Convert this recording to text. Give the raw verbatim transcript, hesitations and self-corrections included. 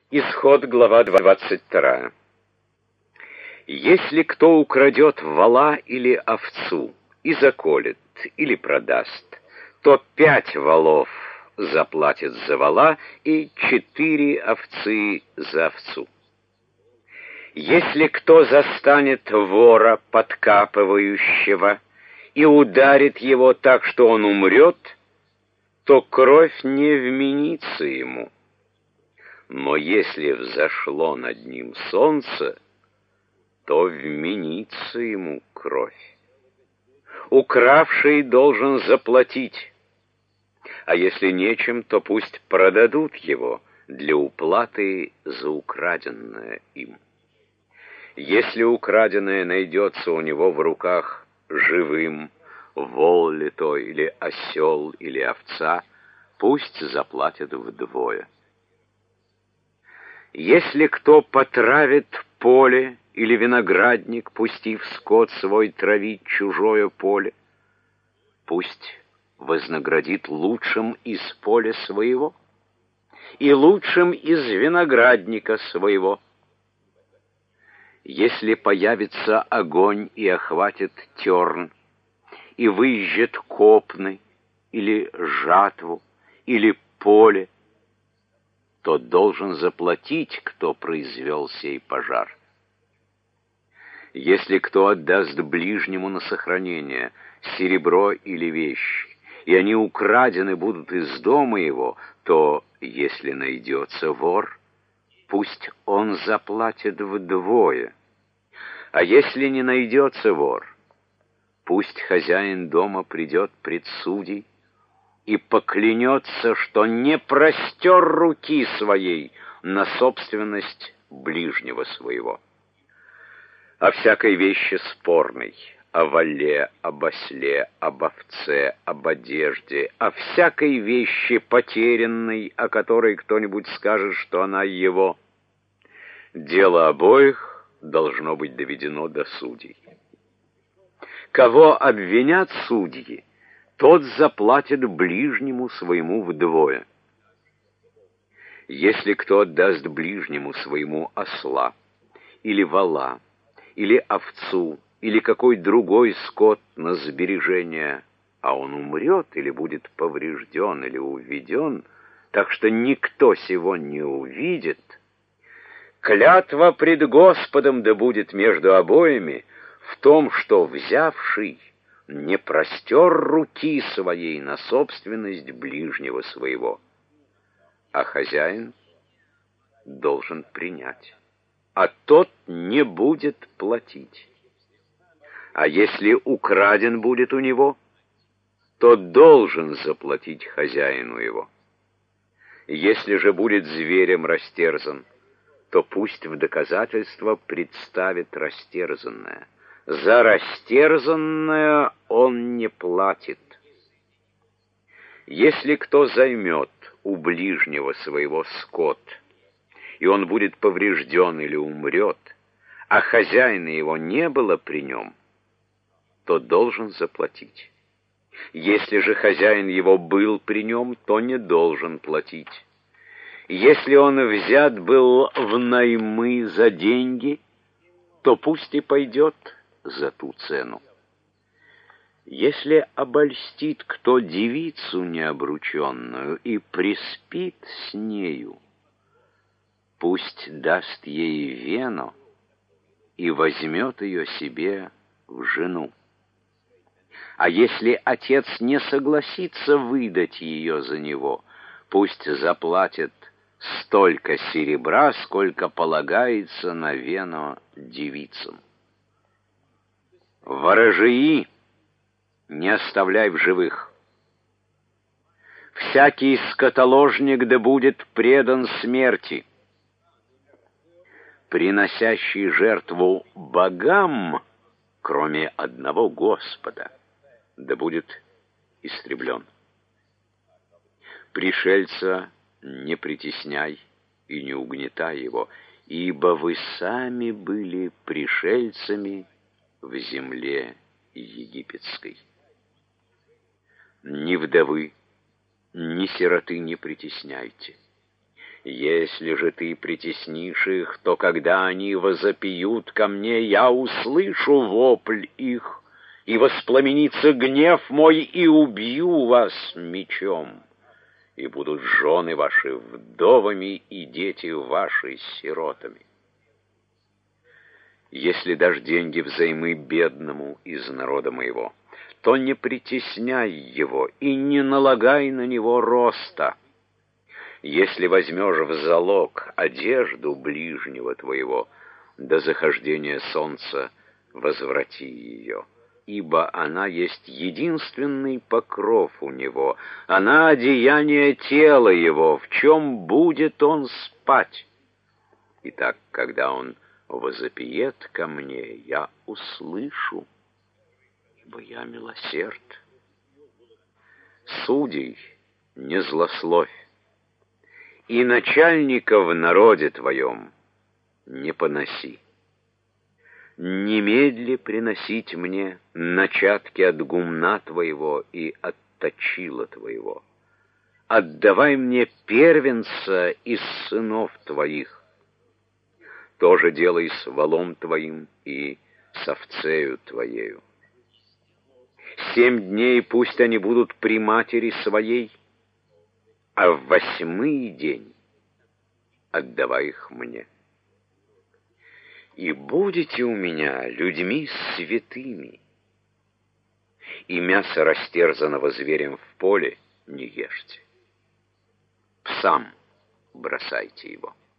Исход, глава двадцать вторая. Если кто украдет вола или овцу и заколет или продаст, то пять волов заплатит за вола и четыре овцы за овцу. Если кто застанет вора, подкапывающего, и ударит его так, что он умрет, то кровь не вменится ему. Но если взошло над ним солнце, то вменится ему кровь. Укравший должен заплатить, а если нечем, то пусть продадут его для уплаты за украденное им. Если украденное найдется у него в руках живым, вол ли то, или осел, или овца, пусть заплатят вдвое. Если кто потравит поле или виноградник, пустив скот свой травить чужое поле, пусть вознаградит лучшим из поля своего и лучшим из виноградника своего. Если появится огонь и охватит терн, и выжжет копны, или жатву, или поле, то должен заплатить, кто произвел сей пожар. Если кто отдаст ближнему на сохранение серебро или вещи, и они украдены будут из дома его, то, если найдется вор, пусть он заплатит вдвое. А если не найдется вор, пусть хозяин дома придет пред судей и поклянется, что не простер руки своей на собственность ближнего своего. О всякой вещи спорной, о воле, об осле, об овце, об одежде, о всякой вещи потерянной, о которой кто-нибудь скажет, что она его, дело обоих должно быть доведено до судей. Кого обвинят судьи, тот заплатит ближнему своему вдвое. Если кто отдаст ближнему своему осла, или вола, или овцу, или какой другой скот на сбережение, а он умрет или будет поврежден или уведен, так что никто сего не увидит, клятва пред Господом да будет между обоими в том, что взявший не простер руки своей на собственность ближнего своего, а хозяин должен принять, а тот не будет платить. А если украден будет у него, то должен заплатить хозяину его. Если же будет зверем растерзан, то пусть в доказательство представит растерзанное. За растерзанное он не платит. Если кто займет у ближнего своего скот, и он будет поврежден или умрет, а хозяина его не было при нем, то должен заплатить. Если же хозяин его был при нем, то не должен платить. Если он взят был в наймы за деньги, то пусть и пойдет за ту цену. Если обольстит кто девицу необрученную и приспит с нею, пусть даст ей вену и возьмет ее себе в жену. А если отец не согласится выдать ее за него, пусть заплатит столько серебра, сколько полагается на вену девицам. Ворожии не оставляй в живых. Всякий скотоложник да будет предан смерти. Приносящий жертву богам, кроме одного Господа, да будет истреблен. Пришельца не притесняй и не угнетай его, ибо вы сами были пришельцами в земле египетской. Ни вдовы, ни сироты не притесняйте, Если же ты притеснишь их, то когда они возопьют ко мне, я услышу вопль их, и воспламенится гнев мой, и убью вас мечом, и будут жены ваши вдовами, и дети ваши сиротами. Если дашь деньги взаймы бедному из народа моего, то не притесняй его и не налагай на него роста. Если возьмешь в залог одежду ближнего твоего, до захождения солнца возврати ее, ибо она есть единственный покров у него, она одеяние тела его, в чем будет он спать. Итак, когда он возопиет ко мне, я услышу, ибо я милосерд. Судей не злословь, и начальника в народе твоем не поноси. Немедли приносить мне начатки от гумна твоего и от точила твоего. Отдавай мне первенца из сынов твоих. То же делай с волом твоим и с овцею твоею. Семь дней пусть они будут при матери своей, а в восьмый день отдавай их мне. И будете у меня людьми святыми, и мясо растерзанного зверем в поле не ешьте. Псам бросайте его.